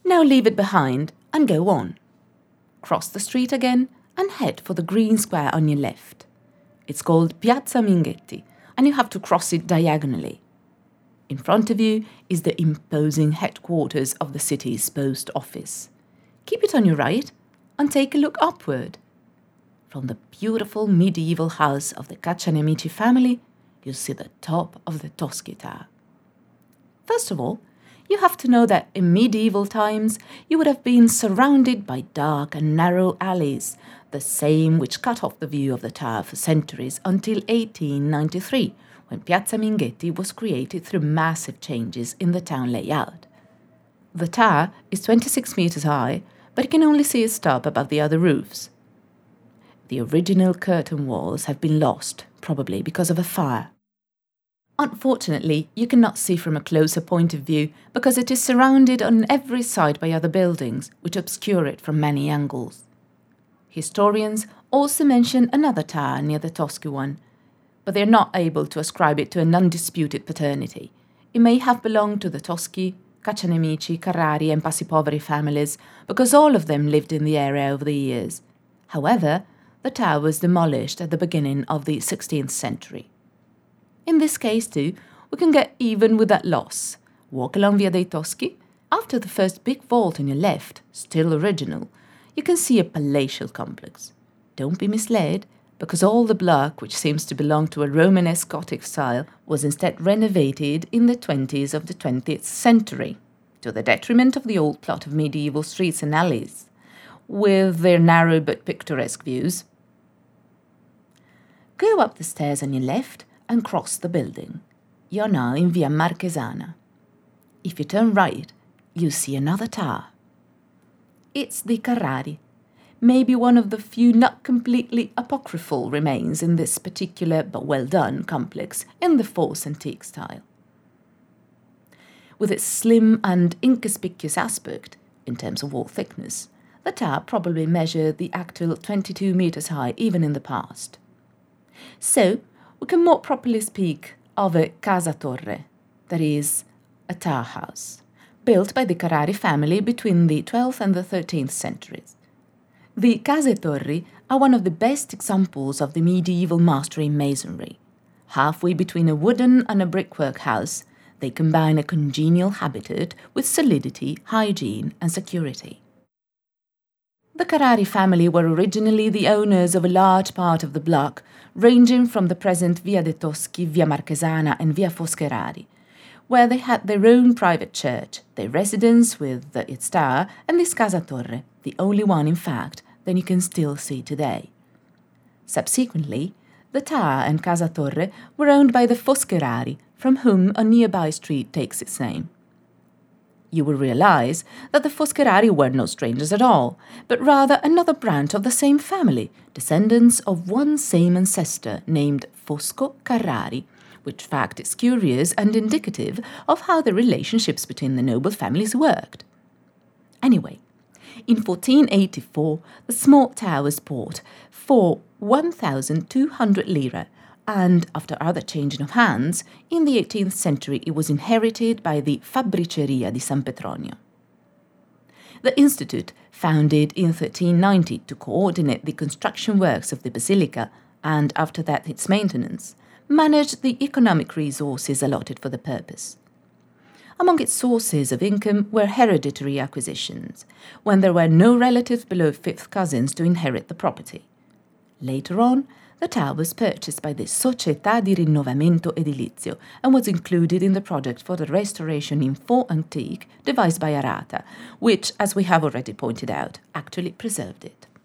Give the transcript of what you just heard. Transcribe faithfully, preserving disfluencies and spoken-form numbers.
Now leave it behind and go on. Cross the street again and head for the green square on your left. It's called Piazza Minghetti, and you have to cross it diagonally. In front of you is the imposing headquarters of the city's post office. Keep it on your right and take a look upward. From the beautiful medieval house of the Caccianemici family, you'll see the top of the Toschi Tower. First of all, you have to know that in medieval times you would have been surrounded by dark and narrow alleys, the same which cut off the view of the tower for centuries until eighteen ninety-three, when Piazza Minghetti was created through massive changes in the town layout. The tower is twenty-six meters high, but you can only see its top above the other roofs. The original curtain walls have been lost, probably because of a fire. Unfortunately, you cannot see from a closer point of view because it is surrounded on every side by other buildings, which obscure it from many angles. Historians also mention another tower near the Toschi one, but they are not able to ascribe it to an undisputed paternity. It may have belonged to the Toschi, Caccianemici, Carrari and Passipoveri families because all of them lived in the area over the years. However, the tower was demolished at the beginning of the sixteenth century. In this case, too, we can get even with that loss. Walk along Via dei Toschi. After the first big vault on your left, still original, you can see a palatial complex. Don't be misled, because all the block, which seems to belong to a Romanesque Gothic style, was instead renovated in the twenties of the twentieth century, to the detriment of the old plot of medieval streets and alleys, with their narrow but picturesque views. Go up the stairs on your left and cross the building. You're now in Via Marchesana. If you turn right, you see another tower. It's the Carrari, maybe one of the few not completely apocryphal remains in this particular but well-done complex in the false antique style. With its slim and inconspicuous aspect, in terms of wall thickness, the tower probably measured the actual twenty-two meters high even in the past. So, we can more properly speak of a casa torre, that is, a tower house, built by the Carrari family between the twelfth and the thirteenth centuries. The case torri are one of the best examples of the medieval mastery in masonry. Halfway between a wooden and a brickwork house, they combine a congenial habitat with solidity, hygiene and security. The Carrari family were originally the owners of a large part of the block, ranging from the present Via dei Toschi, Via Marchesana and Via Foscherari, where they had their own private church, their residence with its tower, and this Casa Torre, the only one, in fact, that you can still see today. Subsequently, the tower and Casa Torre were owned by the Foscherari, from whom a nearby street takes its name. You will realize that the Foscherari were no strangers at all, but rather another branch of the same family, descendants of one same ancestor named Fosco Carrari, which fact is curious and indicative of how the relationships between the noble families worked. Anyway, in fourteen eighty-four, the small tower was bought for one thousand two hundred lire, and after other changing of hands, in the eighteenth century it was inherited by the Fabbriceria di San Petronio. The institute, founded in thirteen ninety to coordinate the construction works of the basilica, and after that its maintenance, managed the economic resources allotted for the purpose. Among its sources of income were hereditary acquisitions, when there were no relatives below fifth cousins to inherit the property. Later on, the tower was purchased by the Società di Rinnovamento Edilizio and was included in the project for the restoration in faux antique devised by Arata, which, as we have already pointed out, actually preserved it.